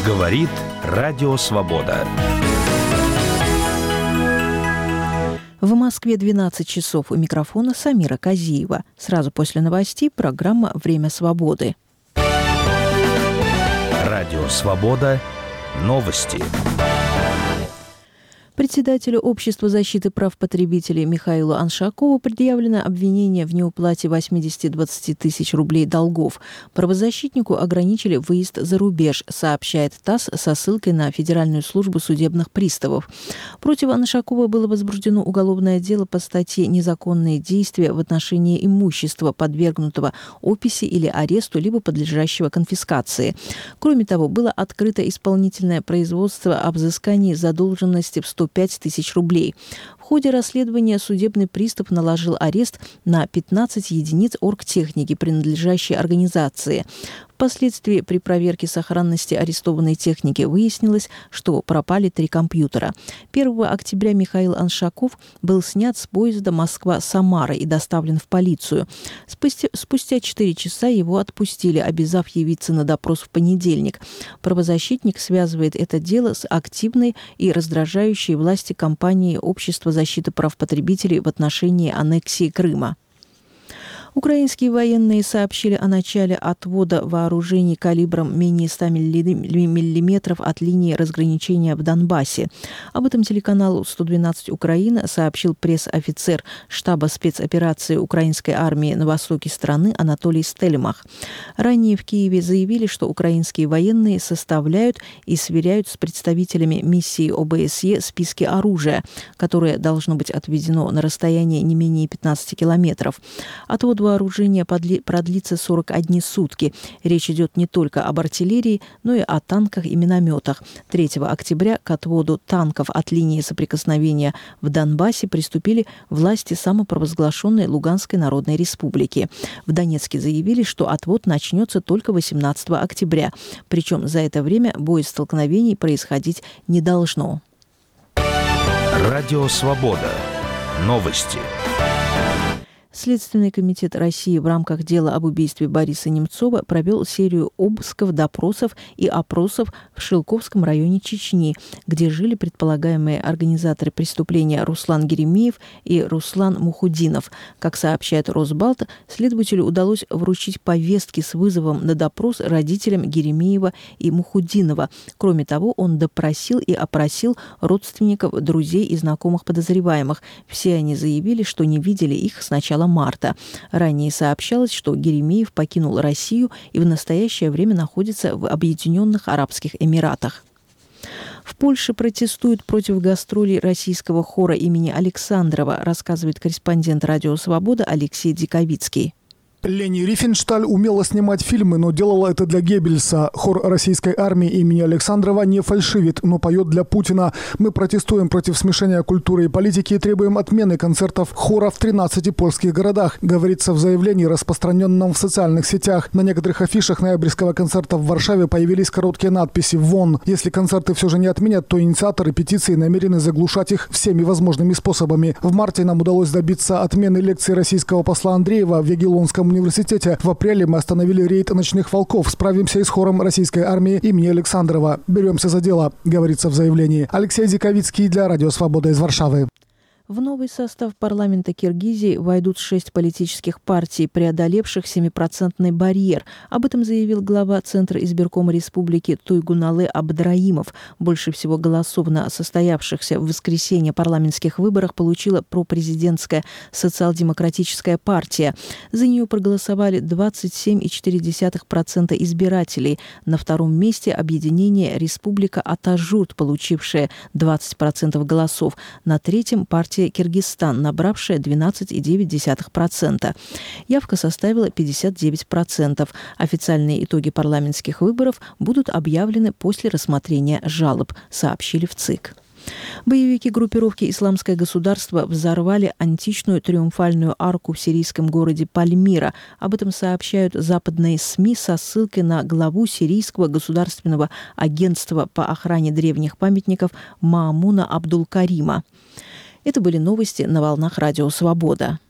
Говорит Радио Свобода. В Москве 12 часов. У микрофона Самира Казиева. Сразу после новостей программа «Время свободы». Радио Свобода. Новости. Председателю Общества защиты прав потребителей Михаилу Аншакову предъявлено обвинение в неуплате 80-20 тысяч рублей долгов. Правозащитнику ограничили выезд за рубеж, сообщает ТАСС со ссылкой на Федеральную службу судебных приставов. Против Аншакова было возбуждено уголовное дело по статье «Незаконные действия в отношении имущества, подвергнутого описи или аресту, либо подлежащего конфискации». Кроме того, было открыто исполнительное производство об взыскании задолженности в 105 тысяч рублей. В ходе расследования судебный пристав наложил арест на 15 единиц оргтехники, принадлежащей организации. Впоследствии при проверке сохранности арестованной техники выяснилось, что пропали 3 компьютера. 1 октября Михаил Аншаков был снят с поезда Москва-Самара и доставлен в полицию. Спустя 4 часа его отпустили, обязав явиться на допрос в понедельник. Правозащитник связывает это дело с активной и раздражающей власти кампанией Общества защиты прав потребителей в отношении аннексии Крыма. Украинские военные сообщили о начале отвода вооружений калибром менее 100 мм от линии разграничения в Донбассе. Об этом телеканалу 112 Украина сообщил пресс-офицер штаба спецоперации украинской армии на востоке страны Анатолий Стельмах. Ранее в Киеве заявили, что украинские военные составляют и сверяют с представителями миссии ОБСЕ списки оружия, которое должно быть отведено на расстояние не менее 15 километров. Отвод вооружения продлится 41 сутки. Речь идет не только об артиллерии, но и о танках и минометах. 3 октября к отводу танков от линии соприкосновения в Донбассе приступили власти самопровозглашенной Луганской Народной Республики. В Донецке заявили, что отвод начнется только 18 октября. Причем за это время боестолкновений происходить не должно. Радио Свобода. Новости. Следственный комитет России в рамках дела об убийстве Бориса Немцова провел серию обысков, допросов и опросов в Шилковском районе Чечни, где жили предполагаемые организаторы преступления Руслан Геремеев и Руслан Мухудинов. Как сообщает Росбалт, следователю удалось вручить повестки с вызовом на допрос родителям Геремеева и Мухудинова. Кроме того, он допросил и опросил родственников, друзей и знакомых подозреваемых. Все они заявили, что не видели их с начала марта. Ранее сообщалось, что Геремеев покинул Россию и в настоящее время находится в Объединенных Арабских Эмиратах. В Польше протестуют против гастролей российского хора имени Александрова, рассказывает корреспондент «Радио Свобода» Алексей Диковицкий. Лени Рифеншталь умела снимать фильмы, но делала это для Геббельса. Хор российской армии имени Александрова не фальшивит, но поет для Путина. Мы протестуем против смешения культуры и политики и требуем отмены концертов хора в 13 польских городах, говорится в заявлении, распространенном в социальных сетях. На некоторых афишах ноябрьского концерта в Варшаве появились короткие надписи «Вон». Если концерты все же не отменят, то инициаторы петиции намерены заглушать их всеми возможными способами. В марте нам удалось добиться отмены лекции российского посла Андреева в Ягеллонском университете. В апреле мы остановили рейд «Ночных волков». Справимся и с хором российской армии имени Александрова. Беремся за дело, говорится в заявлении. Алексей Диковицкий для Радио Свобода из Варшавы. В новый состав парламента Киргизии войдут 6 политических партий, преодолевших 7% барьер. Об этом заявил глава Центра избиркома республики Туйгунале Абдраимов. Больше всего голосов на состоявшихся в воскресенье парламентских выборах получила пропрезидентская социал-демократическая партия. За нее проголосовали 27,4% избирателей. На втором месте объединение «Республика Атажурт», получившее 20% голосов. На третьем партия Киргизстан, набравшая 12,9%. Явка составила 59%. Официальные итоги парламентских выборов будут объявлены после рассмотрения жалоб, сообщили в ЦИК. Боевики группировки «Исламское государство» взорвали античную триумфальную арку в сирийском городе Пальмира. Об этом сообщают западные СМИ со ссылкой на главу сирийского государственного агентства по охране древних памятников Маамуна Абдул-Карима. Это были новости на волнах Радио Свобода.